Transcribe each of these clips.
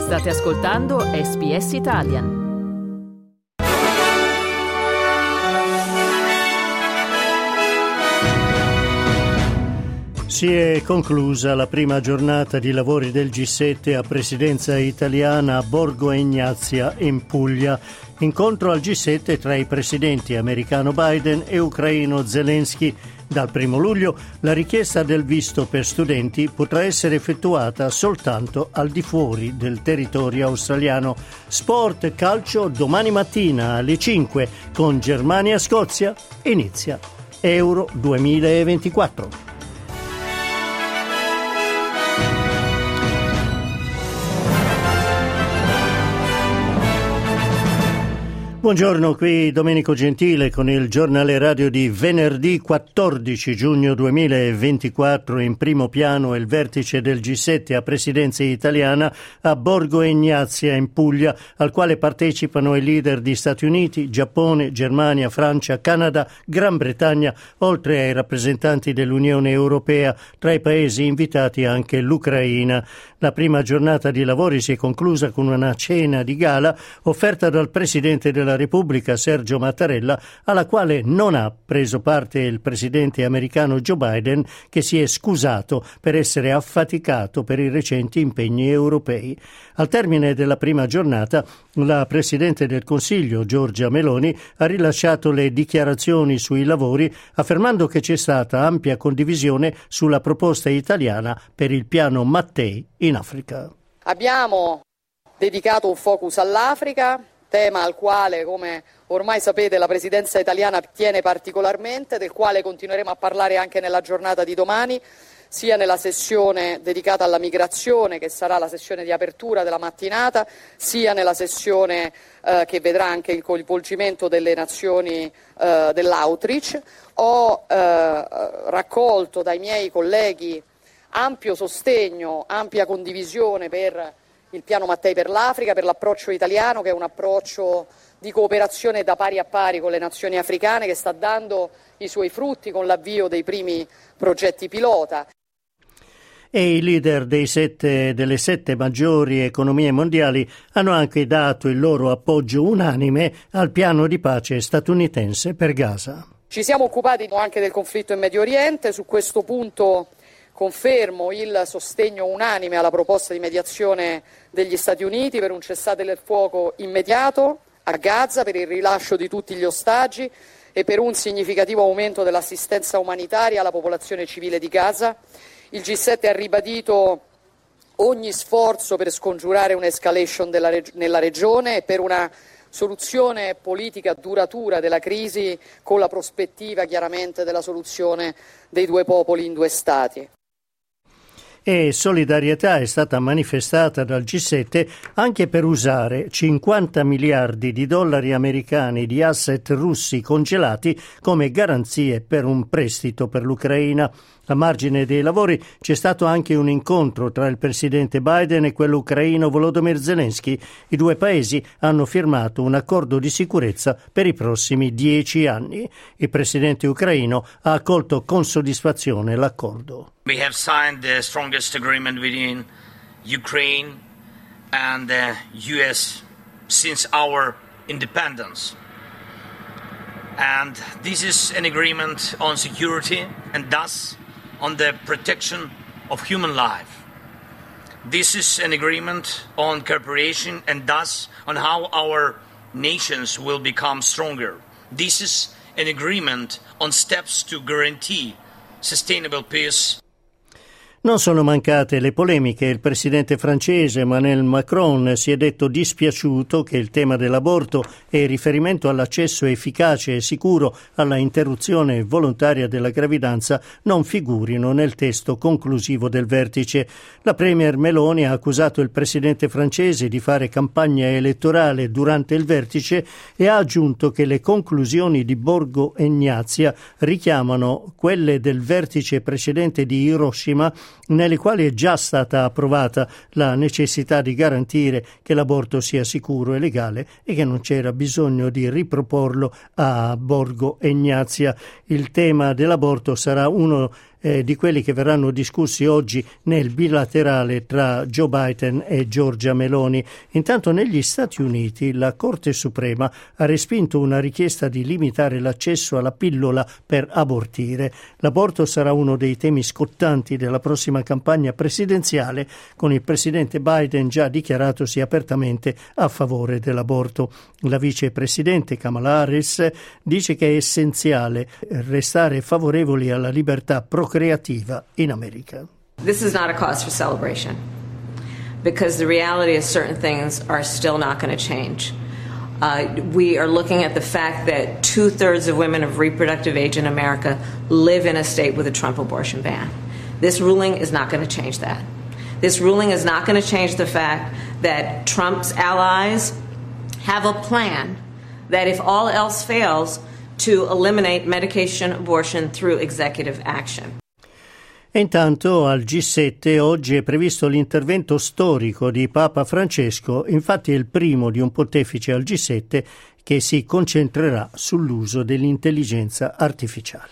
State ascoltando SBS Italian. Si è conclusa la prima giornata di lavori del G7 a presidenza italiana a Borgo Egnazia in Puglia. Incontro al G7 tra i presidenti americano Biden e ucraino Zelensky. Dal 1 luglio la richiesta del visto per studenti potrà essere effettuata soltanto al di fuori del territorio australiano. Sport calcio domani mattina alle 5 con Germania-Scozia inizia Euro 2024. Buongiorno, qui Domenico Gentile con il giornale radio di venerdì 14 giugno 2024. In primo piano il vertice del G7 a presidenza italiana a Borgo Egnazia in Puglia, al quale partecipano i leader di Stati Uniti, Giappone, Germania, Francia, Canada, Gran Bretagna, oltre ai rappresentanti dell'Unione Europea. Tra i paesi invitati anche l'Ucraina. La prima giornata di lavori si è conclusa con una cena di gala offerta dal Presidente della Repubblica Sergio Mattarella, alla quale non ha preso parte il presidente americano Joe Biden, che si è scusato per essere affaticato per i recenti impegni europei. Al termine della prima giornata, la Presidente del Consiglio Giorgia Meloni ha rilasciato le dichiarazioni sui lavori, affermando che c'è stata ampia condivisione sulla proposta italiana per il piano Mattei in Africa. Abbiamo dedicato un focus all'Africa, tema al quale, come ormai sapete, la presidenza italiana tiene particolarmente, del quale continueremo a parlare anche nella giornata di domani, sia nella sessione dedicata alla migrazione, che sarà la sessione di apertura della mattinata, sia nella sessione che vedrà anche il coinvolgimento delle nazioni dell'outreach. Ho raccolto dai miei colleghi ampio sostegno, ampia condivisione per il piano Mattei per l'Africa, per l'approccio italiano, che è un approccio di cooperazione da pari a pari con le nazioni africane, che sta dando i suoi frutti con l'avvio dei primi progetti pilota. E i leader delle sette maggiori economie mondiali hanno anche dato il loro appoggio unanime al piano di pace statunitense per Gaza. Ci siamo occupati anche del conflitto in Medio Oriente. Su questo punto confermo il sostegno unanime alla proposta di mediazione degli Stati Uniti per un cessate il fuoco immediato a Gaza, per il rilascio di tutti gli ostaggi e per un significativo aumento dell'assistenza umanitaria alla popolazione civile di Gaza. Il G7 ha ribadito ogni sforzo per scongiurare un'escalation nella regione e per una soluzione politica duratura della crisi, con la prospettiva chiaramente della soluzione dei due popoli in due stati. E solidarietà è stata manifestata dal G7 anche per usare 50 miliardi di dollari americani di asset russi congelati come garanzie per un prestito per l'Ucraina. A margine dei lavori c'è stato anche un incontro tra il presidente Biden e quello ucraino Volodymyr Zelensky. I due paesi hanno firmato un accordo di sicurezza per i prossimi 10 anni. Il presidente ucraino ha accolto con soddisfazione l'accordo. We have signed the strongest agreement between Ukraine and the US since our independence. And this is an agreement on security and thus on the protection of human life. This is an agreement on cooperation and thus on how our nations will become stronger. This is an agreement on steps to guarantee sustainable peace. Non sono mancate le polemiche. Il presidente francese Emmanuel Macron si è detto dispiaciuto che il tema dell'aborto e il riferimento all'accesso efficace e sicuro alla interruzione volontaria della gravidanza non figurino nel testo conclusivo del vertice. La premier Meloni ha accusato il presidente francese di fare campagna elettorale durante il vertice e ha aggiunto che le conclusioni di Borgo Egnazia richiamano quelle del vertice precedente di Hiroshima, nelle quali è già stata approvata la necessità di garantire che l'aborto sia sicuro e legale e che non c'era bisogno di riproporlo a Borgo Egnazia. Il tema dell'aborto sarà uno di quelli che verranno discussi oggi nel bilaterale tra Joe Biden e Giorgia Meloni. Intanto negli Stati Uniti la Corte Suprema ha respinto una richiesta di limitare l'accesso alla pillola per abortire. L'aborto sarà uno dei temi scottanti della prossima campagna presidenziale, con il presidente Biden già dichiaratosi apertamente a favore dell'aborto. La vicepresidente Kamala Harris dice che è essenziale restare favorevoli alla libertà procreativa in America. This is not a cause for celebration, because the reality is certain things are still not going to change. We are looking at the fact that 2/3 of women of reproductive age in America live in a state with a Trump abortion ban. This ruling is not going to change that. This ruling is not going to change the fact that Trump's allies have a plan that, if all else fails, to eliminate medication abortion through executive action. E intanto al G7 oggi è previsto l'intervento storico di Papa Francesco, infatti è il primo di un pontefice al G7 che si concentrerà sull'uso dell'intelligenza artificiale.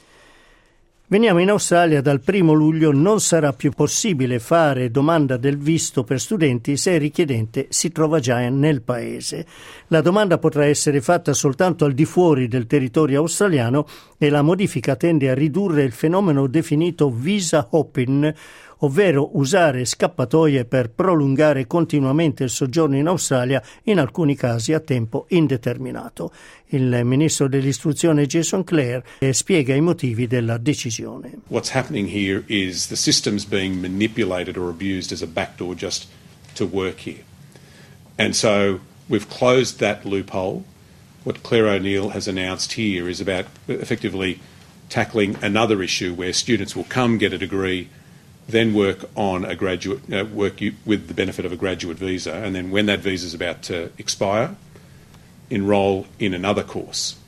Veniamo in Australia. Dal 1 luglio non sarà più possibile fare domanda del visto per studenti se il richiedente si trova già nel paese. La domanda potrà essere fatta soltanto al di fuori del territorio australiano e la modifica tende a ridurre il fenomeno definito visa hopping, ovvero usare scappatoie per prolungare continuamente il soggiorno in Australia, in alcuni casi a tempo indeterminato. Il ministro dell'istruzione Jason Clare spiega i motivi della decisione. What's happening here is the system's being manipulated or abused as a backdoor just to work here. And so we've closed that loophole. What Claire O'Neill has announced here is about effectively tackling another issue where students will come, get a degree, then work on a graduate, with the benefit of a graduate visa, and then when that visa is about to expire, enroll in another course.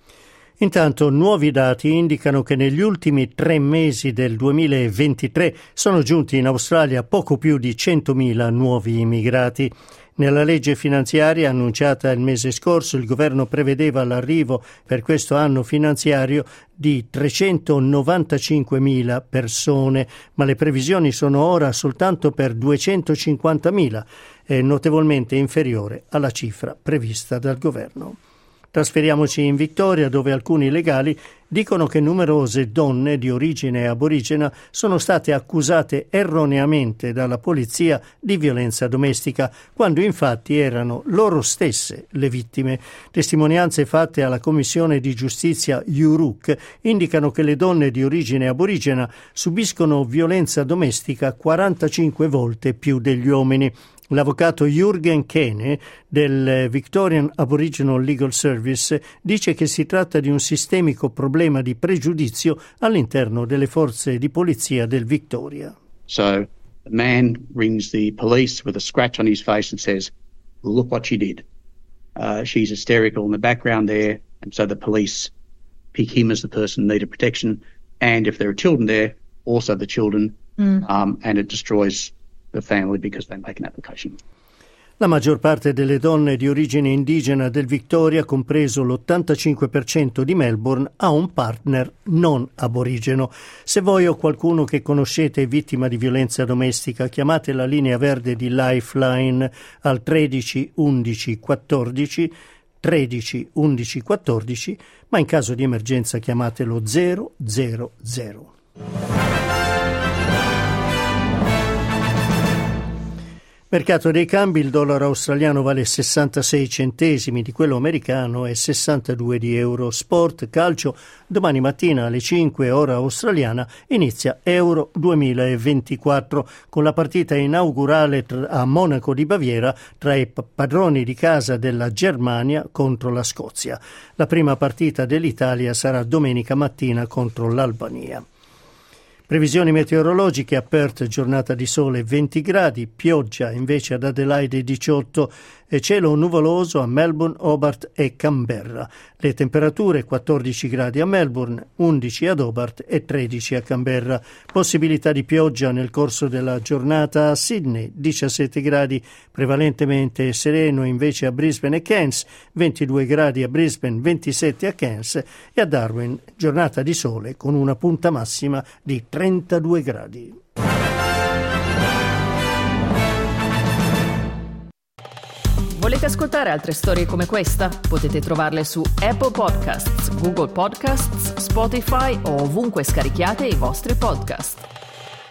Intanto nuovi dati indicano che negli ultimi 3 mesi del 2023 sono giunti in Australia poco più di 100.000 nuovi immigrati. Nella legge finanziaria annunciata il mese scorso, il governo prevedeva l'arrivo per questo anno finanziario di 395.000 persone, ma le previsioni sono ora soltanto per 250.000, notevolmente inferiore alla cifra prevista dal governo. Trasferiamoci in Victoria, dove alcuni legali dicono che numerose donne di origine aborigena sono state accusate erroneamente dalla polizia di violenza domestica, quando infatti erano loro stesse le vittime. Testimonianze fatte alla Commissione di Giustizia URUC indicano che le donne di origine aborigena subiscono violenza domestica 45 volte più degli uomini. L'avvocato Jürgen Kene del Victorian Aboriginal Legal Service dice che si tratta di un sistemico problema di pregiudizio all'interno delle forze di polizia del Victoria. So the man rings the police with a scratch on his face and says, "Look what she did." She's hysterical in the background there, and so the police pick him as the person needed protection. And if there are children there, also the children, and it destroys the family because they make an application. La maggior parte delle donne di origine indigena del Victoria, compreso l'85% di Melbourne, ha un partner non aborigeno. Se voi o qualcuno che conoscete è vittima di violenza domestica, chiamate la linea verde di Lifeline al 13 11 14, 13 11 14, ma in caso di emergenza chiamatelo 000. Mercato dei cambi: il dollaro australiano vale 66 centesimi di quello americano e 62 di euro. Sport, calcio, domani mattina alle 5 ora australiana inizia Euro 2024 con la partita inaugurale a Monaco di Baviera tra i padroni di casa della Germania contro la Scozia. La prima partita dell'Italia sarà domenica mattina contro l'Albania. Previsioni meteorologiche: a Perth giornata di sole 20 gradi, pioggia invece ad Adelaide 18 e cielo nuvoloso a Melbourne, Hobart e Canberra. Le temperature: 14 gradi a Melbourne, 11 ad Hobart e 13 a Canberra. Possibilità di pioggia nel corso della giornata a Sydney, 17 gradi, prevalentemente sereno invece a Brisbane e Cairns, 22 gradi a Brisbane, 27 a Cairns, e a Darwin giornata di sole con una punta massima di 32 gradi. Volete ascoltare altre storie come questa? Potete trovarle su Apple Podcasts, Google Podcasts, Spotify o ovunque scarichiate i vostri podcast.